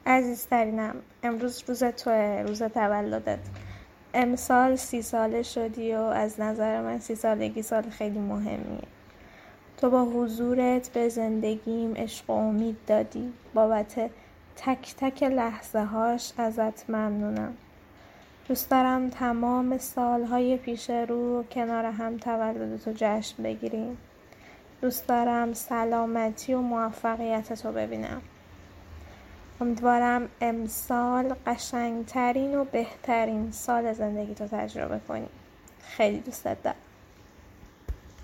عزیزترینم، امروز روز توه، روز تولدت. امسال 30 ساله شدی و از نظر من 30 سالگی سال خیلی مهمیه. تو با حضورت به زندگیم عشق و امید دادی. بابت تک تک لحظه هاش ازت ممنونم. دوست دارم تمام سالهای پیش رو کنار هم تولدتو جشن بگیریم. دوست دارم سلامتی و موفقیتتو ببینم. امیدوارم امسال قشنگترین و بهترین سال زندگیتو تجربه کنی. خیلی دوستت دارم.